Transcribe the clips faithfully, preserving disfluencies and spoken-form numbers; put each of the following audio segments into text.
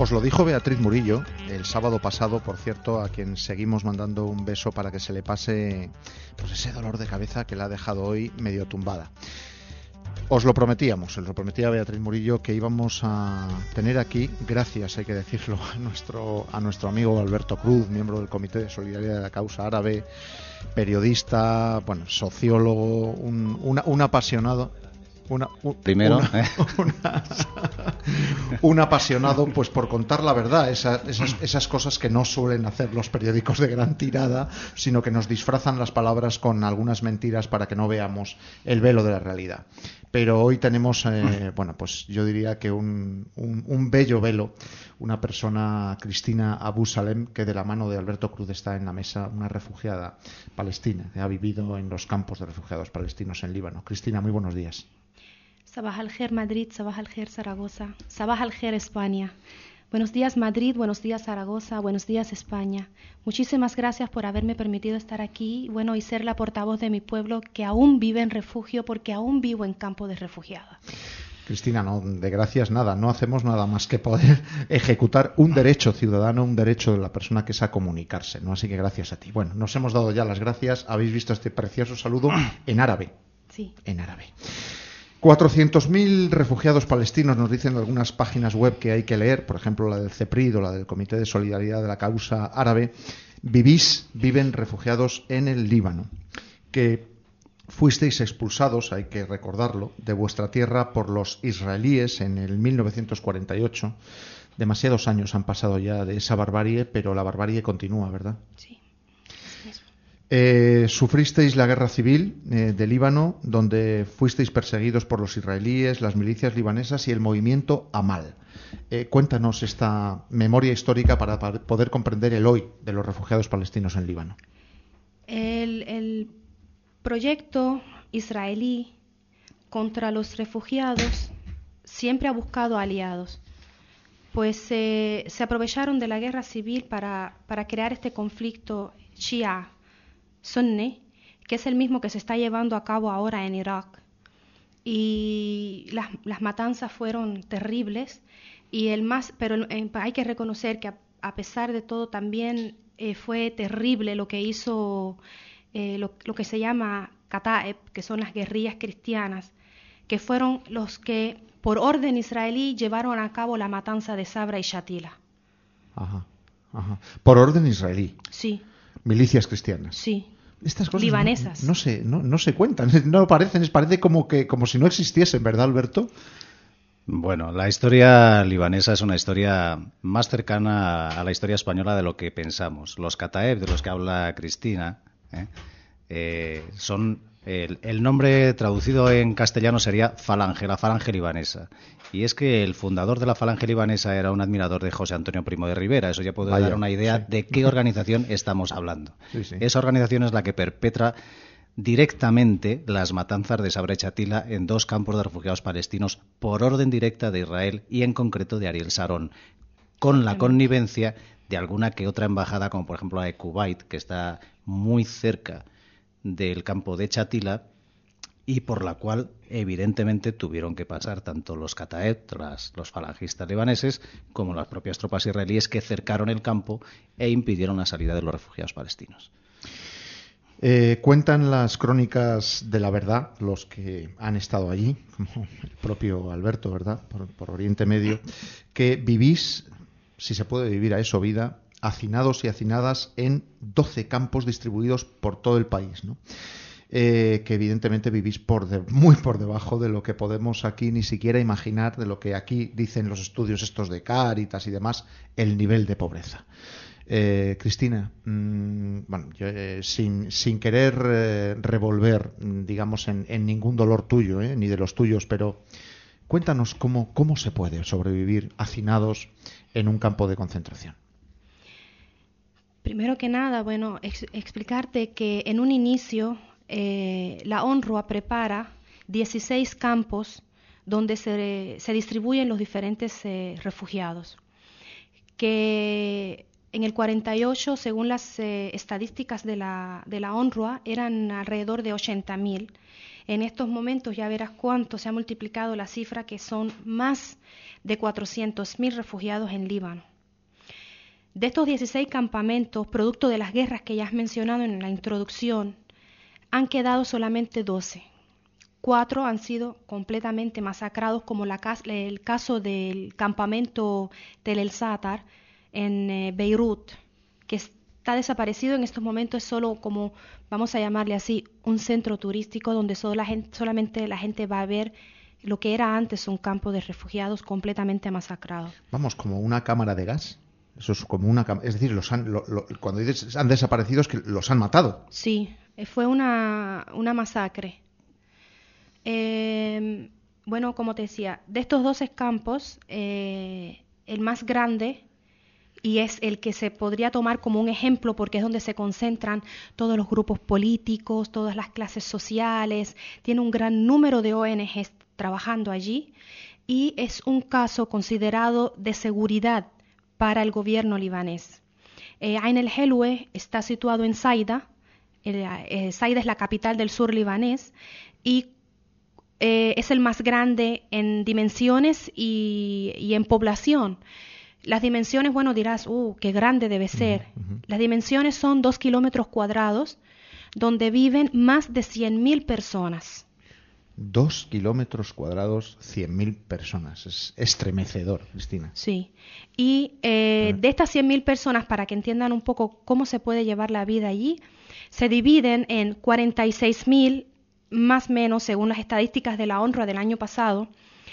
Os lo dijo Beatriz Murillo el sábado pasado, por cierto, a quien seguimos mandando un beso para que se le pase pues ese dolor de cabeza que la ha dejado hoy medio tumbada. Os lo prometíamos, os lo prometía Beatriz Murillo que íbamos a tener aquí, gracias, hay que decirlo, a nuestro, a nuestro amigo Alberto Cruz, miembro del Comité de Solidaridad de la Causa Árabe, periodista, bueno, sociólogo, un, un, un apasionado. Una, un, Primero, una, ¿eh? una, un apasionado pues por contar la verdad, esas, esas, esas cosas que no suelen hacer los periódicos de gran tirada, sino que nos disfrazan las palabras con algunas mentiras para que no veamos el velo de la realidad. Pero hoy tenemos, eh, bueno, pues yo diría que un, un, un bello velo, una persona, Cristina Abu Salem, que de la mano de Alberto Cruz está en la mesa, una refugiada palestina que ha vivido en los campos de refugiados palestinos en Líbano. Cristina, muy buenos días. Sabah al-Khair Madrid, Sabah al-Khair Zaragoza, Sabah al-Khair España. Buenos días Madrid, buenos días Zaragoza, buenos días España. Muchísimas gracias por haberme permitido estar aquí, bueno, y ser la portavoz de mi pueblo que aún vive en refugio, porque aún vivo en campo de refugiada. Cristina, no, de gracias nada, no hacemos nada más que poder ejecutar un derecho ciudadano, un derecho de la persona que es a comunicarse, ¿no? Así que gracias a ti. Bueno, nos hemos dado ya las gracias, habéis visto este precioso saludo en árabe. Sí. En árabe. cuatrocientos mil refugiados palestinos nos dicen algunas páginas web que hay que leer, por ejemplo la del CEPRID o la del Comité de Solidaridad de la Causa Árabe. Vivís, viven refugiados en el Líbano, que fuisteis expulsados, hay que recordarlo, de vuestra tierra por los israelíes en el mil novecientos cuarenta y ocho. Demasiados años han pasado ya de esa barbarie, pero la barbarie continúa, ¿verdad? Sí. Eh, sufristeis la guerra civil eh, de Líbano, donde fuisteis perseguidos por los israelíes, las milicias libanesas y el movimiento Amal. Eh, cuéntanos esta memoria histórica para, para poder comprender el hoy de los refugiados palestinos en Líbano. El, el proyecto israelí contra los refugiados siempre ha buscado aliados, pues eh, se aprovecharon de la guerra civil para, para crear este conflicto Shia Sunni, que es el mismo que se está llevando a cabo ahora en Irak. Y las, las matanzas fueron terribles, y el más, pero eh, hay que reconocer que a, a pesar de todo también eh, fue terrible lo que hizo eh, lo, lo que se llama Kataeb, que son las guerrillas cristianas, que fueron los que por orden israelí llevaron a cabo la matanza de Sabra y Shatila. Ajá, ajá. Por orden israelí. Sí. Milicias cristianas. Sí. Estas cosas libanesas. No, no, se, no, no se cuentan, no parecen, parece como que como si no existiesen, ¿verdad, Alberto? Bueno, la historia libanesa es una historia más cercana a la historia española de lo que pensamos. Los Kataeb, de los que habla Cristina, ¿eh? Eh, son el, el nombre traducido en castellano sería Falange, la Falange libanesa. Y es que el fundador de la Falange libanesa era un admirador de José Antonio Primo de Rivera. Eso ya puede Vaya, dar una idea sí. de qué organización estamos hablando. Sí, sí. Esa organización es la que perpetra directamente las matanzas de Sabra y Shatila en dos campos de refugiados palestinos por orden directa de Israel y en concreto de Ariel Sharon, con la connivencia de alguna que otra embajada, como por ejemplo la de Kuwait, que está muy cerca del campo de Shatila, y por la cual evidentemente tuvieron que pasar tanto los Kataeb, las, los falangistas libaneses, como las propias tropas israelíes que cercaron el campo e impidieron la salida de los refugiados palestinos. Eh, cuentan las crónicas de la verdad, los que han estado allí, como el propio Alberto, ¿verdad?, por, por Oriente Medio, que vivís, si se puede vivir a eso vida, hacinados y hacinadas en doce campos distribuidos por todo el país, ¿no? Eh, que evidentemente vivís por de, muy por debajo de lo que podemos aquí ni siquiera imaginar, de lo que aquí dicen los estudios estos de Cáritas y demás, el nivel de pobreza. Eh, Cristina, mmm, bueno, yo, eh, sin, sin querer eh, revolver, digamos, en, en ningún dolor tuyo, eh, ni de los tuyos, pero cuéntanos cómo, cómo se puede sobrevivir hacinados en un campo de concentración. Primero que nada, bueno, ex- explicarte que en un inicio eh, la UNRWA prepara dieciséis campos donde se, se distribuyen los diferentes eh, refugiados, que en el cuarenta y ocho, según las eh, estadísticas de la, de la UNRWA, eran alrededor de ochenta mil, En estos momentos ya verás cuánto se ha multiplicado la cifra, que son más de cuatrocientos mil refugiados en Líbano. De estos dieciséis campamentos, producto de las guerras que ya has mencionado en la introducción, han quedado solamente doce. Cuatro han sido completamente masacrados, como la, el caso del campamento Tel El Zatar en eh, Beirut, que está desaparecido en estos momentos. Es solo como, vamos a llamarle así, un centro turístico donde solo la gente, solamente la gente va a ver lo que era antes un campo de refugiados completamente masacrado. Vamos, como una cámara de gas. Eso es como una, es decir, los han, lo, lo, cuando dices han desaparecido es que los han matado. Sí, fue una, una masacre. Eh, bueno, como te decía, de estos doce campos, eh, el más grande, y es el que se podría tomar como un ejemplo porque es donde se concentran todos los grupos políticos, todas las clases sociales, tiene un gran número de O N Ges trabajando allí, y es un caso considerado de seguridad para el gobierno libanés. Eh, Ain el-Helwe está situado en Saida. El, eh, Saida es la capital del sur libanés y eh, es el más grande en dimensiones y, y en población. Las dimensiones, bueno, dirás, uh, qué grande debe ser. Uh-huh, uh-huh. Las dimensiones son dos kilómetros cuadrados, donde viven más de cien mil personas. Dos kilómetros cuadrados, cien mil personas. Es estremecedor, Cristina. Sí. Y eh, de estas cien mil personas, para que entiendan un poco cómo se puede llevar la vida allí, se dividen en cuarenta y seis mil, más o menos, según las estadísticas de la ONRWA del año pasado,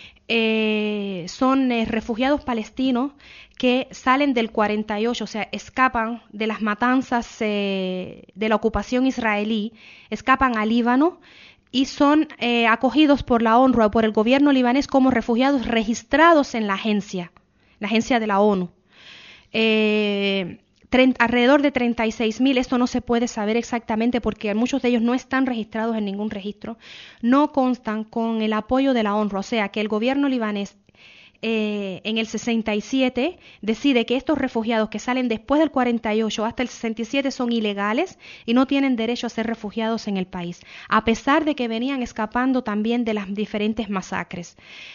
eh, son eh, refugiados palestinos que salen del cuarenta y ocho, o sea, escapan de las matanzas eh, de la ocupación israelí, escapan a Líbano, y son eh, acogidos por la ONRWA, por el gobierno libanés, como refugiados registrados en la agencia, la agencia de la ONU. Eh, treinta, alrededor de treinta y seis mil, esto no se puede saber exactamente porque muchos de ellos no están registrados en ningún registro, no constan con el apoyo de la ONRWA, o sea que el gobierno libanés Eh, en el sesenta y siete decide que estos refugiados que salen después del cuarenta y ocho hasta el sesenta y siete son ilegales y no tienen derecho a ser refugiados en el país, a pesar de que venían escapando también de las diferentes masacres.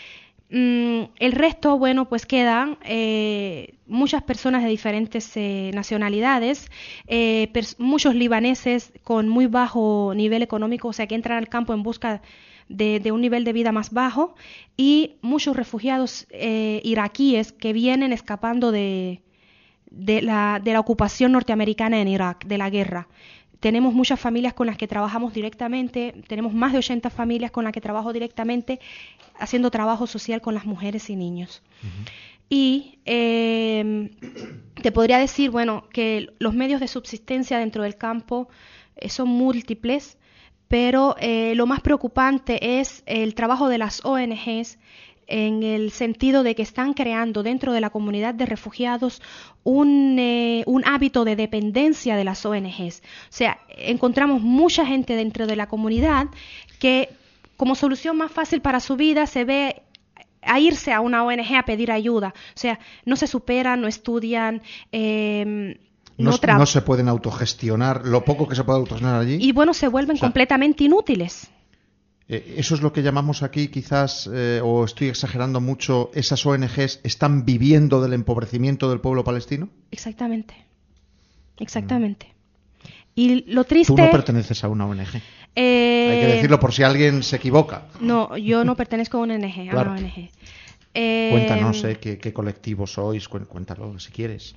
Mm, el resto, bueno, pues quedan eh, muchas personas de diferentes eh, nacionalidades, eh, muchos libaneses con muy bajo nivel económico, o sea, que entran al campo en busca De, de un nivel de vida más bajo, y muchos refugiados eh, iraquíes que vienen escapando de, de, la, de la ocupación norteamericana en Irak, de la guerra. Tenemos muchas familias con las que trabajamos directamente, tenemos más de ochenta familias con las que trabajo directamente haciendo trabajo social con las mujeres y niños. Uh-huh. Y eh, te podría decir, bueno, que los medios de subsistencia dentro del campo eh, son múltiples, pero eh, lo más preocupante es el trabajo de las O N Ges en el sentido de que están creando dentro de la comunidad de refugiados un, eh, un hábito de dependencia de las O N Ges. O sea, encontramos mucha gente dentro de la comunidad que como solución más fácil para su vida se ve a irse a una O N G a pedir ayuda. O sea, no se superan, no estudian, eh, No, no, no se pueden autogestionar, lo poco que se puede autogestionar allí. Y bueno, se vuelven o sea, completamente inútiles. Eh, eso es lo que llamamos aquí, quizás, eh, o estoy exagerando mucho, esas O N Ges están viviendo del empobrecimiento del pueblo palestino. Exactamente, exactamente. Mm. Y lo triste... Tú no perteneces a una O N G. Eh... Hay que decirlo por si alguien se equivoca. No, yo no pertenezco a una O N G. Claro. A una O N G. Eh... Cuéntanos eh, qué, qué colectivo sois, cuéntalo si quieres.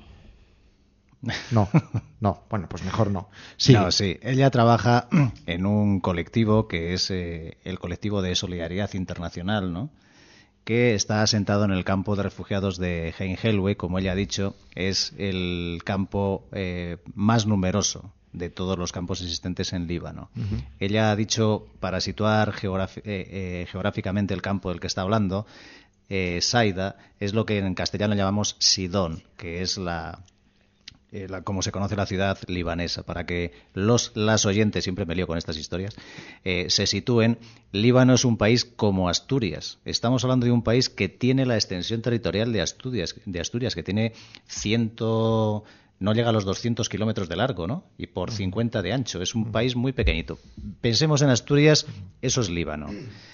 No, no, bueno, pues mejor no. Sí, no, sí. Ella trabaja en un colectivo que es eh, el colectivo de Solidaridad Internacional, ¿no? Que está asentado en el campo de refugiados de Ain el-Helwe, como ella ha dicho, es el campo eh, más numeroso de todos los campos existentes en Líbano. Uh-huh. Ella ha dicho, para situar geografi- eh, eh, geográficamente el campo del que está hablando, eh, Saida es lo que en castellano llamamos Sidón, que es la... Eh, la, como se conoce la ciudad libanesa, para que los las oyentes, siempre me lío con estas historias, eh, se sitúen. Líbano es un país como Asturias. Estamos hablando de un país que tiene la extensión territorial de Asturias, de Asturias que tiene ciento no llega a los doscientos kilómetros de largo, ¿no? Y por cincuenta de ancho. Es un país muy pequeñito. Pensemos en Asturias, eso es Líbano.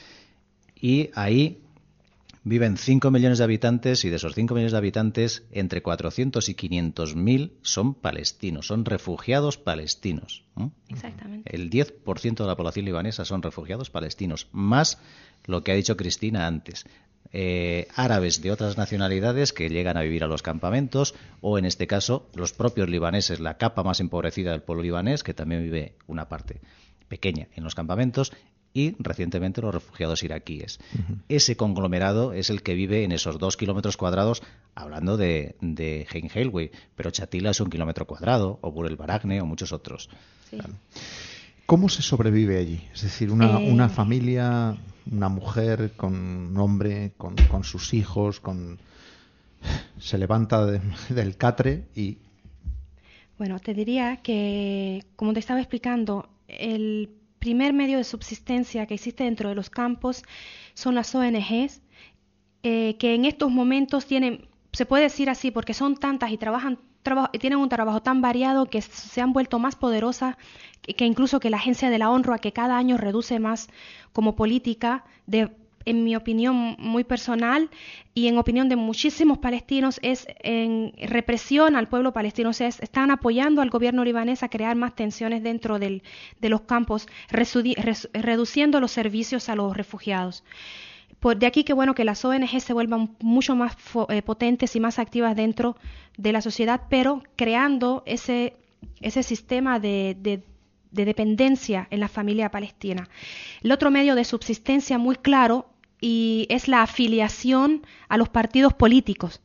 Y ahí viven cinco millones de habitantes, y de esos cinco millones de habitantes, entre cuatrocientos y quinientos mil son palestinos, son refugiados palestinos, ¿eh? Exactamente. El diez por ciento de la población libanesa son refugiados palestinos, más lo que ha dicho Cristina antes. Eh, árabes de otras nacionalidades que llegan a vivir a los campamentos, o en este caso los propios libaneses, la capa más empobrecida del pueblo libanés, que también vive una parte pequeña en los campamentos, y recientemente los refugiados iraquíes. Uh-huh. Ese conglomerado es el que vive en esos dos kilómetros cuadrados, hablando de, de Hein Heilweh, pero Chatila es un kilómetro cuadrado, o Bur el Baragne, o muchos otros. Sí. Claro. ¿Cómo se sobrevive allí? Es decir, una, eh... una familia, una mujer con un hombre, con, con sus hijos, con se levanta de, del catre y... Bueno, te diría que, como te estaba explicando, el primer medio de subsistencia que existe dentro de los campos son las O N Ges, eh, que en estos momentos tienen, se puede decir así, porque son tantas y trabajan, traba, tienen un trabajo tan variado que se han vuelto más poderosas que, que incluso que la Agencia de la ONRWA, que cada año reduce más como política de, en mi opinión muy personal y en opinión de muchísimos palestinos, es en represión al pueblo palestino. O sea, es, están apoyando al gobierno libanés a crear más tensiones dentro del, de los campos, resudi, res, reduciendo los servicios a los refugiados. Por, de aquí que bueno que las O N G se vuelvan mucho más fo, eh, potentes y más activas dentro de la sociedad, pero creando ese, ese sistema de, de de dependencia en la familia palestina. El otro medio de subsistencia muy claro y es la afiliación a los partidos políticos,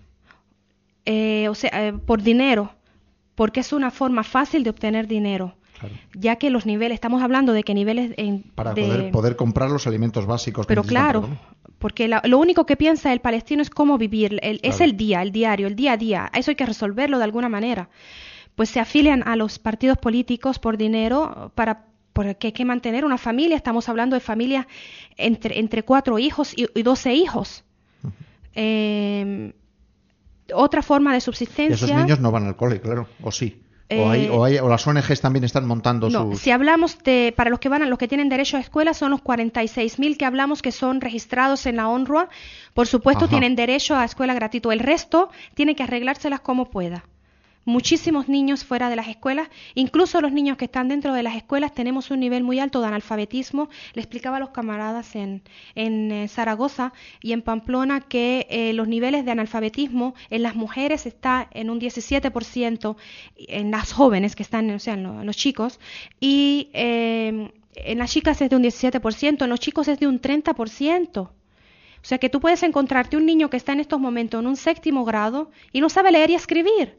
eh, o sea, eh, por dinero, porque es una forma fácil de obtener dinero. Claro. Ya que los niveles, estamos hablando de que niveles... En, Para de, poder, poder comprar los alimentos básicos. Pero claro, tanto, ¿no? Porque la, lo único que piensa el palestino es cómo vivir, el, claro. es el día, el diario, el día a día. Eso hay que resolverlo de alguna manera. Pues se afilian a los partidos políticos por dinero para porque hay que mantener una familia. Estamos hablando de familias entre, entre cuatro hijos y, y doce hijos. Uh-huh. Eh, otra forma de subsistencia... Esos niños no van al cole, claro, o sí. Eh, o, hay, o, hay, o las O N Ges también están montando no, sus... Si hablamos de, para los que van, los que tienen derecho a escuela, son los cuarenta y seis mil que hablamos que son registrados en la ONRWA. Por supuesto, Ajá. tienen derecho a escuela gratuita. El resto tiene que arreglárselas como pueda. Muchísimos niños fuera de las escuelas, incluso los niños que están dentro de las escuelas, tenemos un nivel muy alto de analfabetismo. Le explicaba a los camaradas en, en eh, Zaragoza y en Pamplona que eh, los niveles de analfabetismo en las mujeres está en un diecisiete por ciento, en las jóvenes que están, o sea, en, lo, en los chicos, y eh, en las chicas es de un diecisiete por ciento, en los chicos es de un treinta por ciento. O sea que tú puedes encontrarte un niño que está en estos momentos en un séptimo grado y no sabe leer y escribir.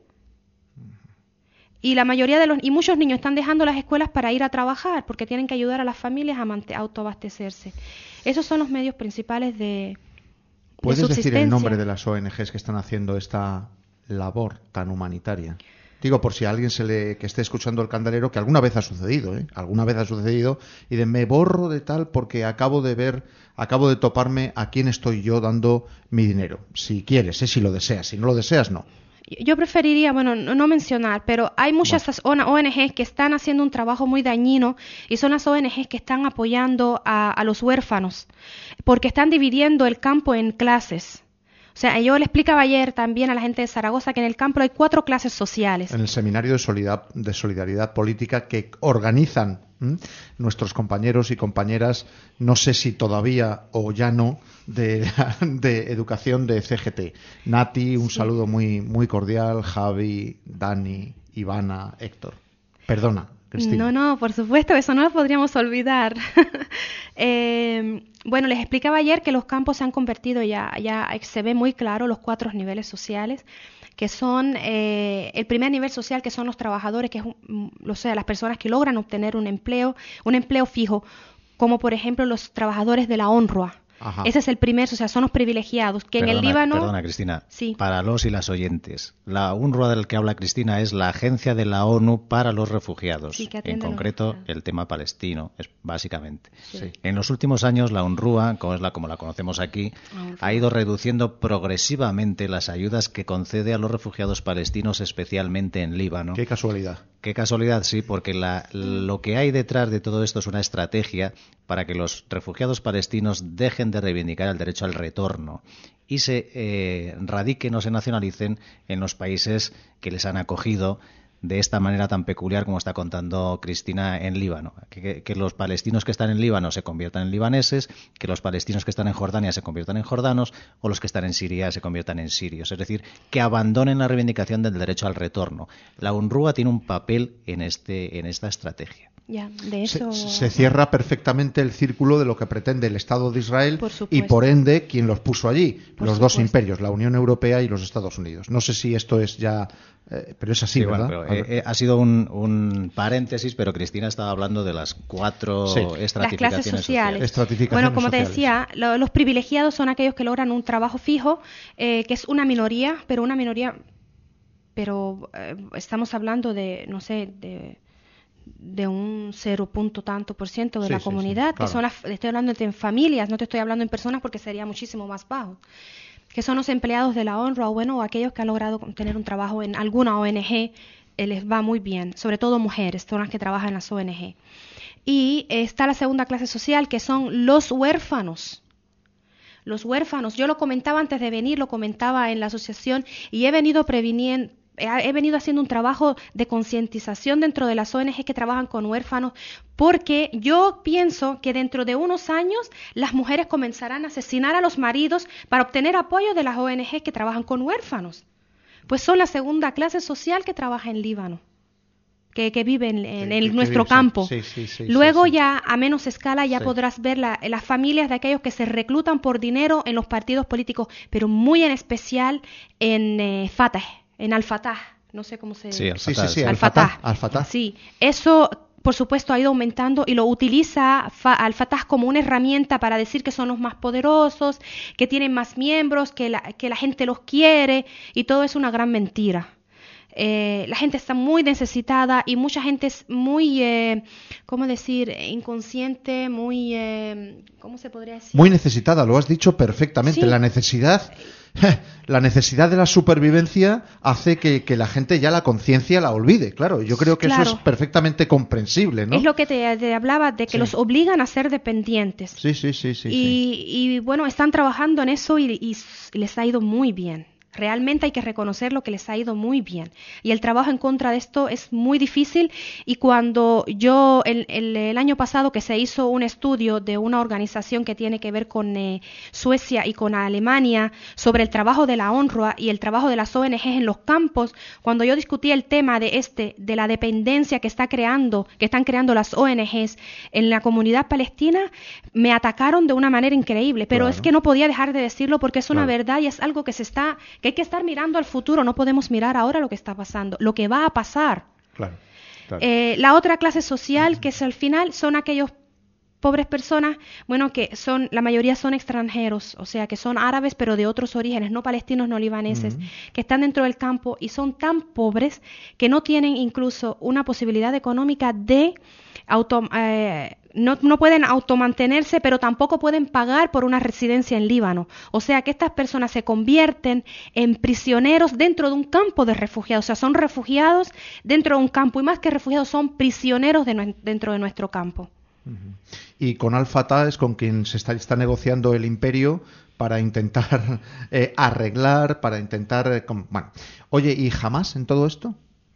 Y la mayoría de los y muchos niños están dejando las escuelas para ir a trabajar porque tienen que ayudar a las familias a mant- autoabastecerse. Esos son los medios principales de, ¿Puedes de decir el nombre de las O N Ges que están haciendo esta labor tan humanitaria? Digo, por si a alguien se le que esté escuchando el Candelero, que alguna vez ha sucedido, ¿eh? Alguna vez ha sucedido, y de me borro de tal porque acabo de ver, acabo de toparme a quién estoy yo dando mi dinero. Si quieres, ¿eh? Si lo deseas, si no lo deseas, no. Yo preferiría, bueno, no, no mencionar, pero hay muchas bueno. O N Ges que están haciendo un trabajo muy dañino y son las O N Ges que están apoyando a, a los huérfanos porque están dividiendo el campo en clases. O sea, yo le explicaba ayer también a la gente de Zaragoza que en el campo hay cuatro clases sociales. En el seminario de, solidar, de solidaridad política que organizan ¿m? nuestros compañeros y compañeras, no sé si todavía o ya no, de, de educación de C G T. Nati, un sí. saludo muy, muy cordial, Javi, Dani, Ivana, Héctor. Perdona, Cristina. No, no, por supuesto, eso no lo podríamos olvidar. eh, bueno, les explicaba ayer que los campos se han convertido ya, ya se ve muy claro los cuatro niveles sociales, que son eh, el primer nivel social, que son los trabajadores, que es, o sea, las personas que logran obtener un empleo, un empleo fijo, como por ejemplo los trabajadores de la ONRWA. Ajá. Ese es el primer, o sea, son los privilegiados, que Perdona, en el Líbano... Perdona, Cristina. Sí. Para los y las oyentes, la UNRWA del que habla Cristina es la agencia de la ONU para los refugiados. Sí, que en atiende a los concreto, refugiados. el tema palestino, es básicamente. Sí. En los últimos años, la UNRWA, como es la como la conocemos aquí, UNRWA. ha ido reduciendo progresivamente las ayudas que concede a los refugiados palestinos, especialmente en Líbano. Qué casualidad. Qué casualidad, sí, porque la, lo que hay detrás de todo esto es una estrategia para que los refugiados palestinos dejen de reivindicar el derecho al retorno y se eh, radiquen o se nacionalicen en los países que les han acogido de esta manera tan peculiar como está contando Cristina en Líbano. Que, que, que los palestinos que están en Líbano se conviertan en libaneses, que los palestinos que están en Jordania se conviertan en jordanos o los que están en Siria se conviertan en sirios. Es decir, que abandonen la reivindicación del derecho al retorno. La UNRWA tiene un papel en, este, en esta estrategia. Ya, de eso... Se, se cierra perfectamente el círculo de lo que pretende el Estado de Israel Por y supuesto. por ende quien los puso allí, Por los dos supuesto. imperios, la Unión Europea y los Estados Unidos. No sé si esto es ya, eh, pero es así, Sí, ¿verdad? bueno, pero, eh, eh, ha sido un, un paréntesis, pero Cristina estaba hablando de las cuatro Sí. estratificaciones Las clases sociales. Estratificaciones Bueno, como te sociales. decía, lo- los privilegiados son aquellos que logran un trabajo fijo, eh, que es una minoría, pero una minoría, pero eh, estamos hablando de, no sé, de, de un cero punto tanto por ciento de Sí, la sí, comunidad, sí, claro. que son las, estoy hablando de en familias, no te estoy hablando en personas porque sería muchísimo más bajo, que son los empleados de la UNRWA, o bueno, o aquellos que han logrado tener un trabajo en alguna O N G, eh, les va muy bien, sobre todo mujeres, son las que trabajan en las O N G. Y eh, está la segunda clase social, que son los huérfanos. Los huérfanos, yo lo comentaba antes de venir, lo comentaba en la asociación y he venido previniendo, he venido haciendo un trabajo de concientización dentro de las O N G que trabajan con huérfanos, porque yo pienso que dentro de unos años las mujeres comenzarán a asesinar a los maridos para obtener apoyo de las O N G que trabajan con huérfanos. Pues son la segunda clase social que trabaja en Líbano, que, que vive en, en Que- el, que nuestro vive, sí, campo. sí, sí, sí, Luego sí, sí. ya a menos escala ya Sí. podrás ver la- las familias de aquellos que se reclutan por dinero en los partidos políticos, pero muy en especial en eh, Fatah, en Al-Fatah, no sé cómo se... Sí, Sí, sí, sí, Al-Fatah. Al-Fatah. Al-Fatah. Sí, eso por supuesto ha ido aumentando y lo utiliza Fa- Al-Fatah como una herramienta para decir que son los más poderosos, que tienen más miembros, que la, que la gente los quiere, y todo es una gran mentira. Eh, la gente está muy necesitada y mucha gente es muy, eh, ¿cómo decir?, inconsciente, muy, eh, ¿cómo se podría decir? Muy necesitada, lo has dicho perfectamente. Sí. La necesidad, la necesidad de la supervivencia hace que, que la gente ya la conciencia la olvide. Claro, yo creo que Claro. eso es perfectamente comprensible, ¿no? Es lo que te, te hablaba, de que Sí. los obligan a ser dependientes. Sí, sí, sí, sí. sí. y, y, bueno, están trabajando en eso y, y s- les ha ido muy bien. Realmente hay que reconocer lo que les ha ido muy bien. Y el trabajo en contra de esto es muy difícil. Y cuando yo, el, el, el año pasado que se hizo un estudio de una organización que tiene que ver con eh, Suecia y con Alemania sobre el trabajo de la UNRWA y el trabajo de las O N G en los campos, cuando yo discutí el tema de este, de la dependencia que está creando, que están creando las O N Gs en la comunidad palestina, me atacaron de una manera increíble. Pero Claro. es que no podía dejar de decirlo porque es una Claro. verdad y es algo que se está, que hay que estar mirando al futuro, no podemos mirar ahora lo que está pasando, lo que va a pasar. Claro, claro. Eh, la otra clase social, que es al final, son aquellos pobres personas, bueno, que son, la mayoría son extranjeros, o sea, que son árabes pero de otros orígenes, no palestinos, no libaneses, Ujú. que están dentro del campo y son tan pobres que no tienen incluso una posibilidad económica de auto, eh, no, no pueden automantenerse, pero tampoco pueden pagar por una residencia en Líbano. O sea que estas personas se convierten en prisioneros dentro de un campo de refugiados. O sea, son refugiados dentro de un campo y más que refugiados son prisioneros de nue- dentro de nuestro campo. Y con Al-Fatah es con quien se está, está negociando el imperio para intentar eh, arreglar, para intentar... eh, com- bueno. Oye, ¿y jamás en todo esto?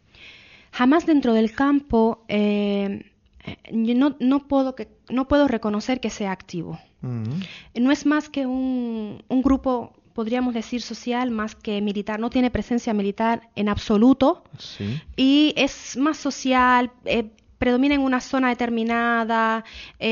Jamás dentro del campo eh, eh, yo no, no, puedo que, no puedo reconocer que sea activo. Mm. No es más que un, un grupo, podríamos decir, social, más que militar. No tiene presencia militar en absoluto Sí. y es más social, eh, predomina en una zona determinada,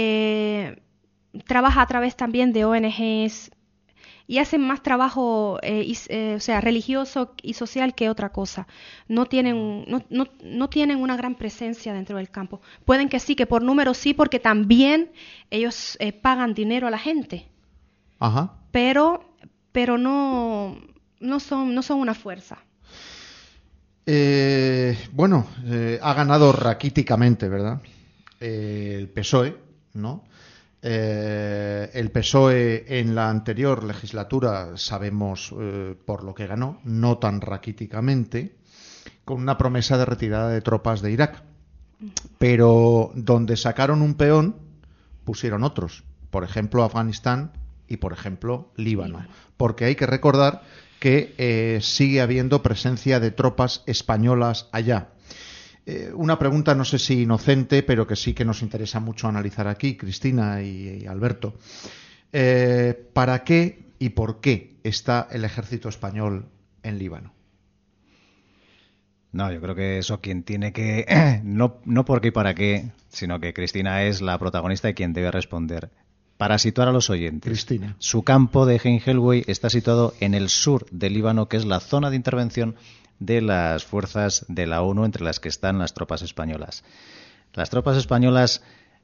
eh, trabaja a través también de O N Gs y hacen más trabajo eh, y, eh, o sea, religioso y social que otra cosa. No tienen, no, no, no tienen una gran presencia dentro del campo. Pueden que sí, que por número sí, porque también ellos eh, pagan dinero a la gente. Ajá. pero pero no no son no son una fuerza. Eh, bueno, eh, ha ganado raquíticamente, ¿verdad? Eh, el P S O E, ¿no? Eh, el P S O E en la anterior legislatura sabemos eh, por lo que ganó, no tan raquíticamente, con una promesa de retirada de tropas de Irak. Pero donde sacaron un peón, pusieron otros. Por ejemplo, Afganistán y, por ejemplo, Líbano. Porque hay que recordar que eh, sigue habiendo presencia de tropas españolas allá. Eh, una pregunta, no sé si inocente, pero que sí que nos interesa mucho analizar aquí, Cristina y, y Alberto. Eh, ¿Para qué y por qué está el ejército español en Líbano? No, yo creo que eso quien tiene que... no, no por qué y para qué, sino que Cristina es la protagonista y quien debe responder. Para situar a los oyentes, Cristina. Su campo de Hein Helwey está situado en el sur del Líbano, que es la zona de intervención de las fuerzas de la ONU, entre las que están las tropas españolas. Las tropas españolas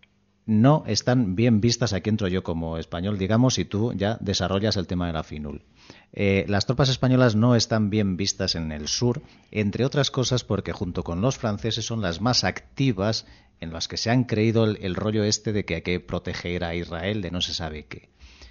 no están bien vistas, aquí entro yo como español, digamos, y tú ya desarrollas el tema de la FINUL. Eh, las tropas españolas no están bien vistas en el sur, entre otras cosas porque junto con los franceses son las más activas, en las que se han creído el, el rollo este de que hay que proteger a Israel de no se sabe qué.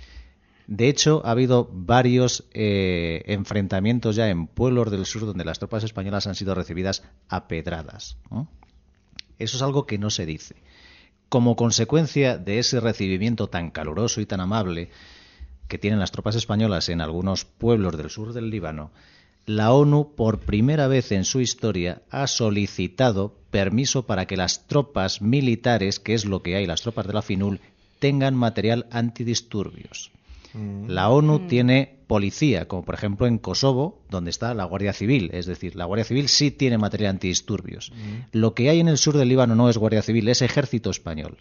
De hecho, ha habido varios eh, enfrentamientos ya en pueblos del sur donde las tropas españolas han sido recibidas a pedradas, ¿no? Eso es algo que no se dice. Como consecuencia de ese recibimiento tan caluroso y tan amable que tienen las tropas españolas en algunos pueblos del sur del Líbano, la ONU, por primera vez en su historia, ha solicitado permiso para que las tropas militares, que es lo que hay, las tropas de la FINUL, tengan material antidisturbios. Mm. La ONU mm. tiene policía, como por ejemplo en Kosovo, donde está la Guardia Civil. Es decir, la Guardia Civil sí tiene material antidisturbios. Mm. Lo que hay en el sur del Líbano no es Guardia Civil, es ejército español.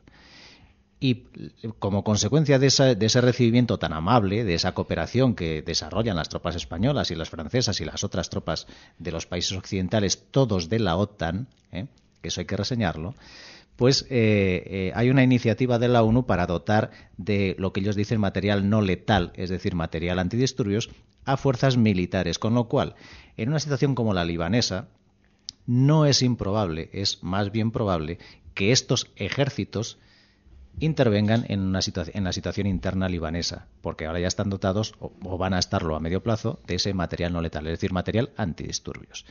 Y como consecuencia de, esa, de ese recibimiento tan amable, de esa cooperación que desarrollan las tropas españolas y las francesas y las otras tropas de los países occidentales, todos de la OTAN, ¿eh? que eso hay que reseñarlo, pues eh, eh, hay una iniciativa de la ONU para dotar de lo que ellos dicen material no letal, es decir, material antidisturbios, a fuerzas militares. Con lo cual, en una situación como la libanesa, no es improbable, es más bien probable que estos ejércitos intervengan en, una situa- en la situación interna libanesa, porque ahora ya están dotados, o, o van a estarlo a medio plazo, de ese material no letal, es decir, material antidisturbios.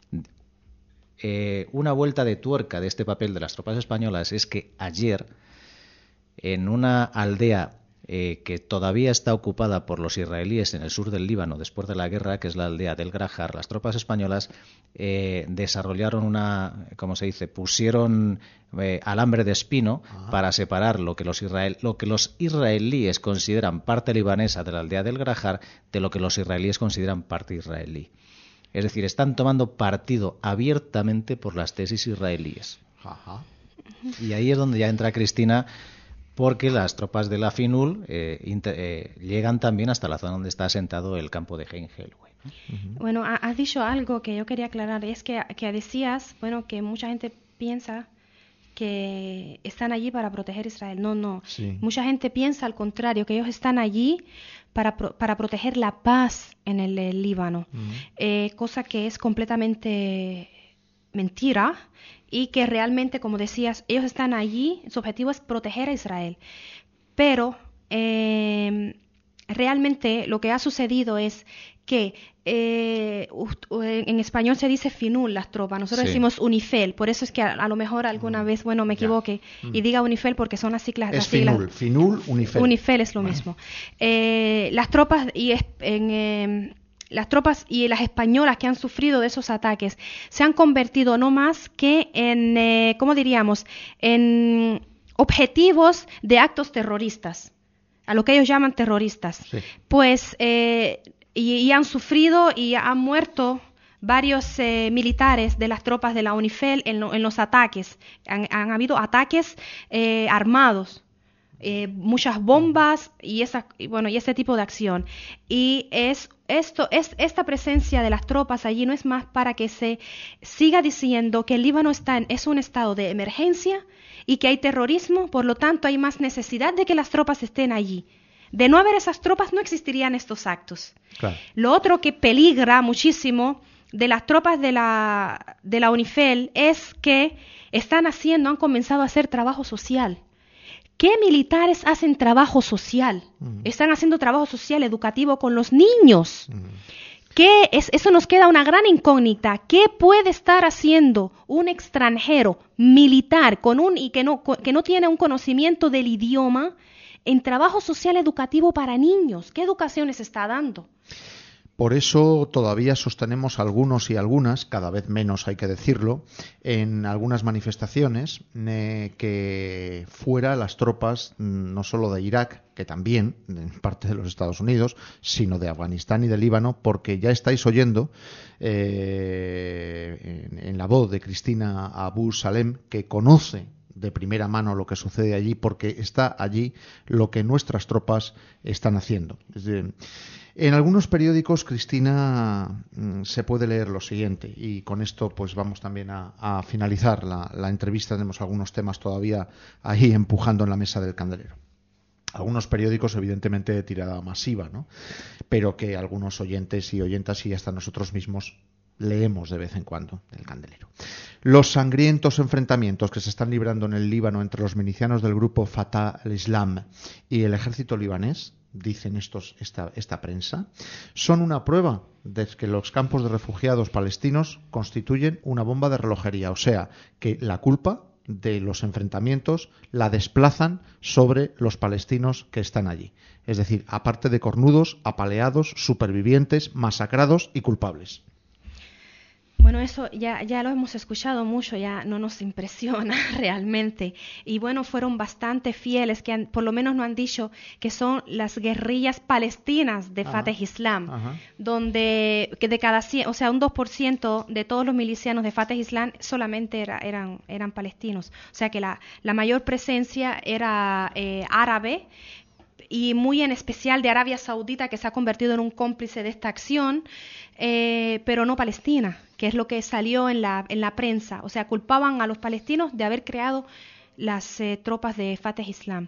Eh, una vuelta de tuerca de este papel de las tropas españolas es que ayer, en una aldea eh, que todavía está ocupada por los israelíes en el sur del Líbano después de la guerra, que es la aldea del Grahar, las tropas españolas eh, desarrollaron una, ¿cómo se dice?, pusieron eh, alambre de espino Ajá. para separar lo que, los israel, lo que los israelíes consideran parte libanesa de la aldea del Grahar de lo que los israelíes consideran parte israelí. Es decir, están tomando partido abiertamente por las tesis israelíes. Ajá. Y ahí es donde ya entra Cristina, porque las tropas de la FINUL eh, inter, eh, llegan también hasta la zona donde está asentado el campo de Hein Helwey. Uh-huh. Bueno, has dicho algo que yo quería aclarar, es que, que decías, bueno, que mucha gente piensa que están allí para proteger a Israel. No, no. Sí. Mucha gente piensa al contrario, que ellos están allí para, pro, para proteger la paz en el, el Líbano, uh-huh. eh, cosa que es completamente mentira y que realmente, como decías, ellos están allí, su objetivo es proteger a Israel. Pero eh, realmente lo que ha sucedido es que eh, en español se dice FINUL, las tropas, nosotros sí. decimos UNIFIL, por eso es que a, a lo mejor alguna mm. vez, bueno, me equivoque mm. y diga UNIFIL porque son las siglas. Es las siglas. FINUL, FINUL, UNIFIL. UNIFIL es lo bueno. mismo. Eh, las tropas y es, en, eh, las tropas y las españolas que han sufrido de esos ataques se han convertido no más que en, eh, ¿cómo diríamos?, en objetivos de actos terroristas, a lo que ellos llaman terroristas. Sí. Pues eh, Y, y han sufrido y han muerto varios eh, militares de las tropas de la UNIFIL en, lo, en los ataques. Han, han habido ataques eh, armados, eh, muchas bombas y, esa, y, bueno, y ese tipo de acción. Y es esto es esta presencia de las tropas allí no es más para que se siga diciendo que el Líbano está en, es un estado de emergencia y que hay terrorismo, por lo tanto hay más necesidad de que las tropas estén allí. De no haber esas tropas no existirían estos actos. Claro. Lo otro que peligra muchísimo de las tropas de la, de la UNIFIL es que están haciendo, han comenzado a hacer trabajo social. ¿Qué militares hacen trabajo social? Uh-huh. Están haciendo trabajo social educativo con los niños. Uh-huh. ¿Qué es? Eso nos queda una gran incógnita. ¿Qué puede estar haciendo un extranjero militar con un y que no, que no tiene un conocimiento del idioma en trabajo social educativo para niños? ¿Qué educación les está dando? Por eso todavía sostenemos algunos y algunas, cada vez menos hay que decirlo, en algunas manifestaciones eh, que fuera las tropas no solo de Irak, que también, en parte de los Estados Unidos, sino de Afganistán y de Líbano, porque ya estáis oyendo eh, en, en la voz de Cristina Abu Salem, que conoce de primera mano lo que sucede allí, porque está allí lo que nuestras tropas están haciendo. Es decir, en algunos periódicos, Cristina, se puede leer lo siguiente, y con esto pues vamos también a, a finalizar la, la entrevista. Tenemos algunos temas todavía ahí empujando en la mesa del candelero. Algunos periódicos, evidentemente, de tirada masiva, ¿no? Pero que algunos oyentes y oyentas y hasta nosotros mismos leemos de vez en cuando del candelero. Los sangrientos enfrentamientos que se están librando en el Líbano entre los milicianos del grupo Fatah al-Islam y el ejército libanés, dicen estos, esta, esta prensa, son una prueba de que los campos de refugiados palestinos constituyen una bomba de relojería, o sea, que la culpa de los enfrentamientos la desplazan sobre los palestinos que están allí. Es decir, aparte de cornudos, apaleados, supervivientes, masacrados y culpables. Bueno, eso ya, ya lo hemos escuchado mucho, ya no nos impresiona realmente. Y bueno, fueron bastante fieles, que han, por lo menos nos han dicho que son las guerrillas palestinas de Fatah Islam, ajá. donde que de cada cien, o sea, un dos por ciento de todos los milicianos de Fatah Islam solamente era, eran, eran palestinos. O sea que la, la mayor presencia era eh, árabe, y muy en especial de Arabia Saudita, que se ha convertido en un cómplice de esta acción, eh, pero no Palestina, que es lo que salió en la, en la prensa. O sea, culpaban a los palestinos de haber creado las eh, tropas de Fatah Islam.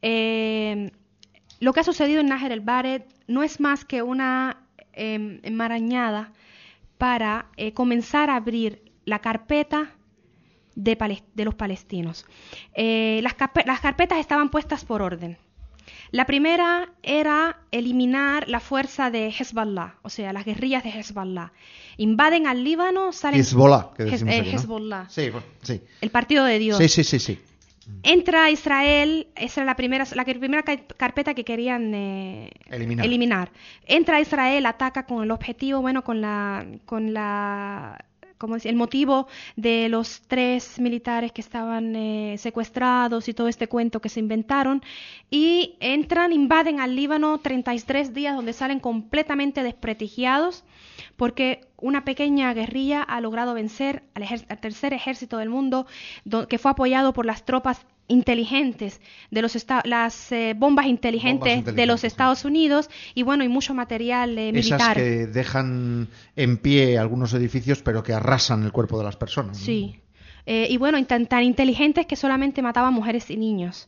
Eh, lo que ha sucedido en Nájer el-Bared no es más que una eh, enmarañada para eh, comenzar a abrir la carpeta de, palest- de los palestinos. Eh, las, carpe- las carpetas estaban puestas por orden. La primera era eliminar la fuerza de Hezbollah, o sea, las guerrillas de Hezbollah. Invaden al Líbano, salen... Hezbollah, que decimos Hez, aquí, eh, ¿no? Hezbollah. Sí, sí. El partido de Dios. Sí, sí, sí, sí. Entra Israel, esa era la primera, la primera carpeta que querían eh, eliminar. eliminar. Entra Israel, ataca con el objetivo, bueno, con la... Con la como decía, el motivo de los tres militares que estaban eh, secuestrados y todo este cuento que se inventaron, y entran, invaden al Líbano treinta y tres días, donde salen completamente desprestigiados, porque una pequeña guerrilla ha logrado vencer al, ejer- al tercer ejército del mundo, do- que fue apoyado por las tropas inteligentes de los esta- las eh, bombas, inteligentes bombas inteligentes de los Estados sí. Unidos, y bueno, y mucho material eh, militar. Esas que dejan en pie algunos edificios, pero que arrasan el cuerpo de las personas, ¿no? Sí, eh, y bueno, tan, tan inteligentes que solamente mataban mujeres y niños.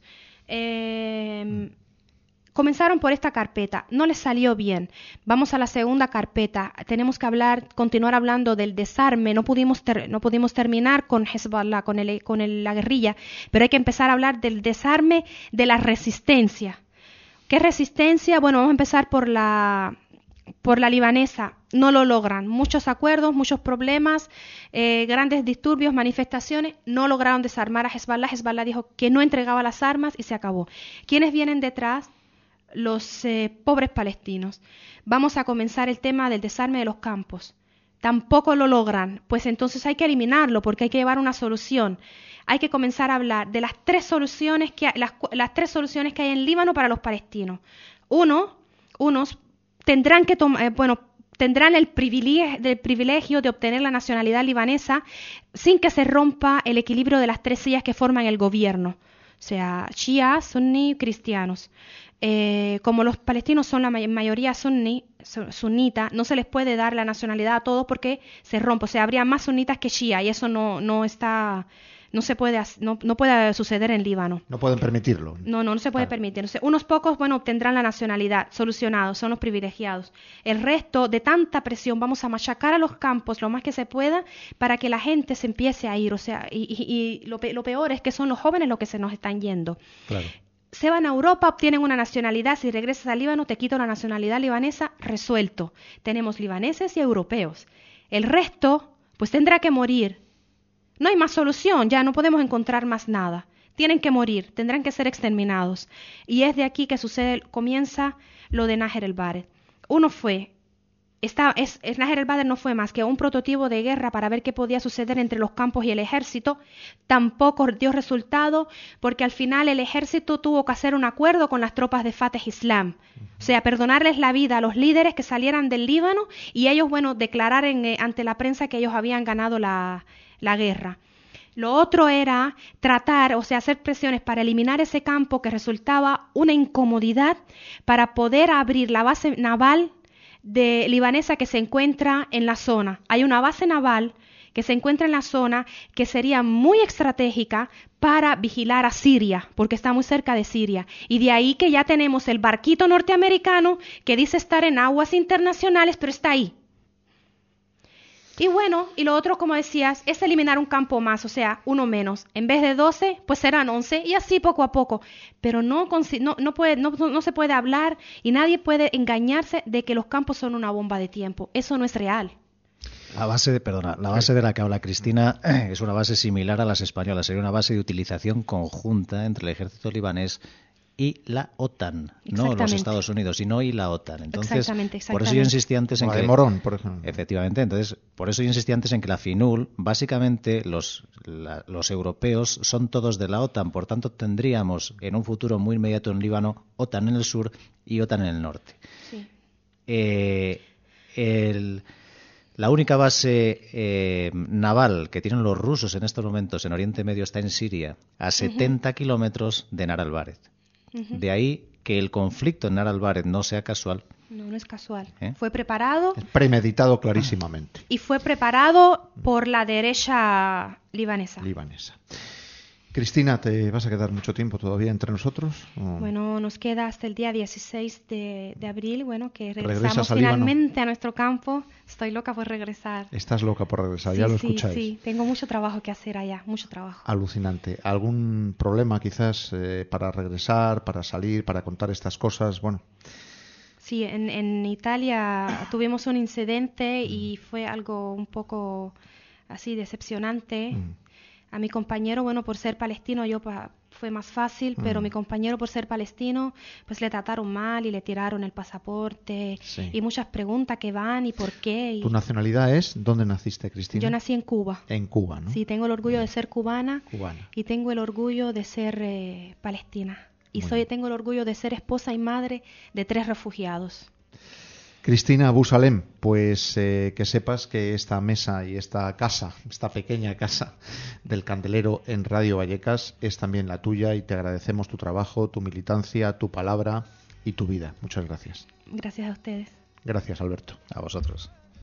Eh, mm. Comenzaron por esta carpeta, no les salió bien. Vamos a la segunda carpeta. Tenemos que hablar, continuar hablando del desarme. No pudimos, ter, no pudimos terminar con Hezbollah, con, el, con el, la guerrilla, pero hay que empezar a hablar del desarme de la resistencia. ¿Qué resistencia? Bueno, vamos a empezar por la, por la libanesa. No lo logran. Muchos acuerdos, muchos problemas, eh, grandes disturbios, manifestaciones. No lograron desarmar a Hezbollah. Hezbollah dijo que no entregaba las armas y se acabó. ¿Quiénes vienen detrás? Los eh, pobres palestinos. Vamos a comenzar el tema del desarme de los campos. Tampoco lo logran, pues entonces hay que eliminarlo, porque hay que llevar una solución. Hay que comenzar a hablar de las tres soluciones que hay, las, las tres soluciones que hay en Líbano para los palestinos. Uno, unos tendrán que tomar, eh, bueno, tendrán el privilegio, el privilegio de obtener la nacionalidad libanesa sin que se rompa el equilibrio de las tres sillas que forman el gobierno, o sea, chiíes, suní, cristianos. Eh, como los palestinos son la may- mayoría suní, sunita, no se les puede dar la nacionalidad a todos porque se rompe, o sea, habría más sunitas que chiíes y eso no, no está, no se puede, no, no puede suceder en Líbano. No pueden permitirlo. No, no, no se puede claro. permitir. Unos pocos, bueno, obtendrán la nacionalidad, solucionados, son los privilegiados. El resto, de tanta presión, vamos a machacar a los campos lo más que se pueda para que la gente se empiece a ir. O sea, y, y, y lo, lo peor es que son los jóvenes los que se nos están yendo. Claro. Se van a Europa, obtienen una nacionalidad, si regresas al Líbano te quito la nacionalidad libanesa, resuelto. Tenemos libaneses y europeos. El resto, pues tendrá que morir. No hay más solución, ya no podemos encontrar más nada. Tienen que morir, tendrán que ser exterminados. Y es de aquí que sucede, comienza lo de Najer el-Bared. Uno fue... Esta, es, es, Najer el-Bared no fue más que un prototipo de guerra para ver qué podía suceder entre los campos y el ejército. Tampoco dio resultado porque al final el ejército tuvo que hacer un acuerdo con las tropas de Fateh Islam. O sea, perdonarles la vida a los líderes que salieran del Líbano y ellos, bueno, declarar en, eh, ante la prensa que ellos habían ganado la, la guerra. Lo otro era tratar, o sea, hacer presiones para eliminar ese campo que resultaba una incomodidad para poder abrir la base naval de libanesa que se encuentra en la zona. Hay una base naval que se encuentra en la zona que sería muy estratégica para vigilar a Siria, porque está muy cerca de Siria. Y de ahí que ya tenemos el barquito norteamericano que dice estar en aguas internacionales, pero está ahí. Y bueno, y lo otro, como decías, es eliminar un campo más, o sea, uno menos. En vez de doce, pues serán once, y así poco a poco. Pero no, no, no, puede, no, no se puede hablar y nadie puede engañarse de que los campos son una bomba de tiempo. Eso no es real. La base de, perdona, la base de la que habla Cristina es una base similar a las españolas. Sería una base de utilización conjunta entre el ejército libanés y la OTAN, no los Estados Unidos, sino y la OTAN. Entonces, exactamente, exactamente. por eso yo insistí antes en Como que de Morón, por ejemplo. Efectivamente, entonces, por eso yo insistí antes en que la FINUL, básicamente los la, los europeos son todos de la OTAN, por tanto tendríamos en un futuro muy inmediato en Líbano OTAN en el sur y OTAN en el norte. Sí. Eh, el La única base eh, naval que tienen los rusos en estos momentos en Oriente Medio está en Siria, a setenta uh-huh. kilómetros de Nahr al-Bared. Uh-huh. De ahí que el conflicto en Nahr al-Bared no sea casual. No, no es casual. ¿Eh? Fue preparado. Es premeditado clarísimamente. Y fue preparado por la derecha libanesa. Libanesa. Cristina, ¿te vas a quedar mucho tiempo todavía entre nosotros? ¿O? Bueno, nos queda hasta el día dieciséis de, de abril, bueno, que regresamos a finalmente Líbano? a nuestro campo. Estoy loca por regresar. Estás loca por regresar, sí, ya lo sí, escucháis. Sí, tengo mucho trabajo que hacer allá, mucho trabajo. Alucinante. ¿Algún problema quizás eh, para regresar, para salir, para contar estas cosas? Bueno. Sí, en, en Italia tuvimos un incidente y fue algo un poco así decepcionante. Mm. A mi compañero, bueno, por ser palestino, yo pa, fue más fácil, mm. pero mi compañero por ser palestino, pues le trataron mal y le tiraron el pasaporte sí. y muchas preguntas que van y por qué. Y... ¿Tu nacionalidad es? ¿Dónde naciste, Cristina? Yo nací en Cuba. En Cuba, ¿no? Sí, tengo el orgullo de ser cubana, cubana. y tengo el orgullo de ser eh, palestina. Y Muy soy bien. tengo el orgullo de ser esposa y madre de tres refugiados. Cristina Busalem, pues eh, que sepas que esta mesa y esta casa, esta pequeña casa del Candelero en Radio Vallecas es también la tuya y te agradecemos tu trabajo, tu militancia, tu palabra y tu vida. Muchas gracias. Gracias a ustedes. Gracias, Alberto. A vosotros.